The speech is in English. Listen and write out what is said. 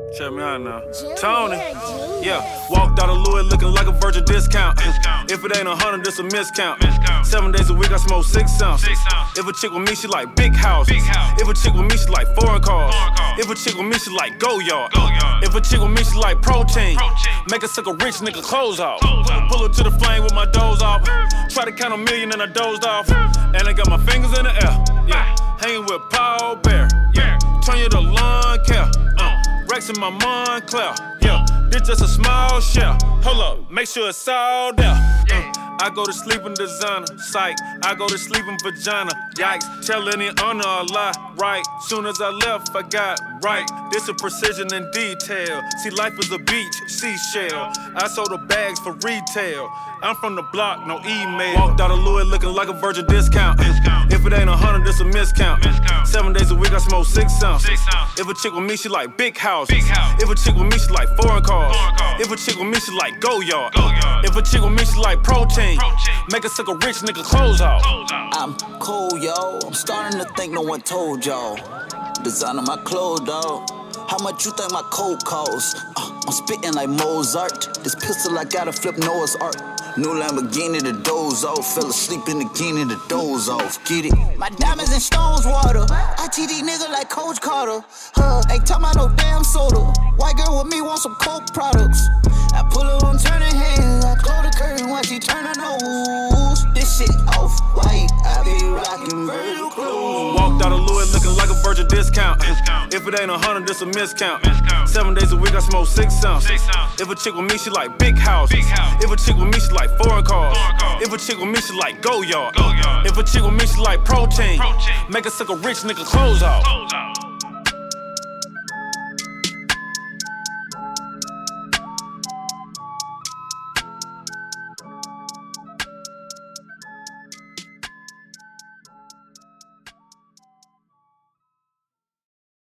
Check me out now. Tony. Yeah. Walked out of Louis looking like a virgin discount. If it ain't 100, it's a miscount. 7 days a week, I smoke 6 ounces. If a chick with me, she like big houses. If a chick with me, she like foreign cars. If a chick with me, she like go yard. If a chick with me, she like protein. Make her suck a rich nigga clothes off. Pull her to the flame with my doze off. Try to count a million and I dozed off. And I got my fingers in the air. Yeah. Hanging with Paul Bear. Yeah. Turn you to lawn care. Rex in my Montclair. Yeah. This just a small shell. Hold up, make sure it's all there. I go to sleep in designer, psych. I go to sleep in vagina, yikes. Tell any honor a lie, right? Soon as I left, I got right. This is precision and detail. See, life is a beach, seashell. I sold the bags for retail. I'm from the block, no email. Walked out of Louis looking like a virgin discount. If it ain't 100, it's a miscount. 7 days a week, I smoke 6 ounces. If a chick with me, she like big houses. If a chick with me, she like foreign cars. If a chick with me, she like go yard. If a chick with me, she like protein. Make her suck a rich nigga clothes off. I'm cool, yo. I'm starting to think no one told y'all. Designing my clothes, dawg. How much you think my coat costs? I'm spitting like Mozart. This pistol I gotta flip Noah's Ark. New Lamborghini to doze off. Fell asleep in the bikini to doze off. Get it? My diamonds and stones water. I treat these niggas like Coach Carter. Ain't talking about no damn soda. White girl with me want some Coke products. I pull her on turning heads. I close the curtain while she turn her nose. This shit off white. I be rockin' Virgil clothes. Walked out of Louis looking like a virgin discount. If it ain't 100, it's a miscount. 7 days a week, I smoke 6 ounces. If a chick with me, she like big houses. If a chick with me, she like foreign cars. If a chick with me, she like go yard. If a chick with me, she like protein. Make her suck a rich nigga clothes off.